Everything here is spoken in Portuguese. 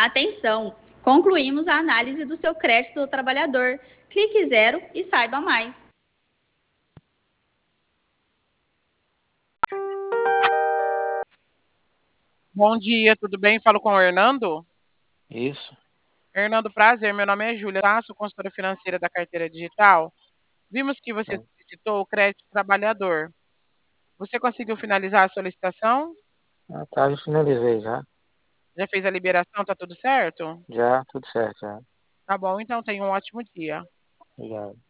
Atenção! Concluímos a análise do seu crédito do trabalhador. Clique zero e saiba mais. Bom dia, tudo bem? Falo com o Hernando. Isso. Hernando, prazer. Meu nome é Júlia, tá? Sou consultora financeira da Carteira Digital. Vimos que você Tá. solicitou o crédito trabalhador. Você conseguiu finalizar a solicitação? Ah, tá, já finalizei já. Já fez a liberação? Tá tudo certo? Já, tudo certo, já. Tá bom, então tenha um ótimo dia. Obrigado.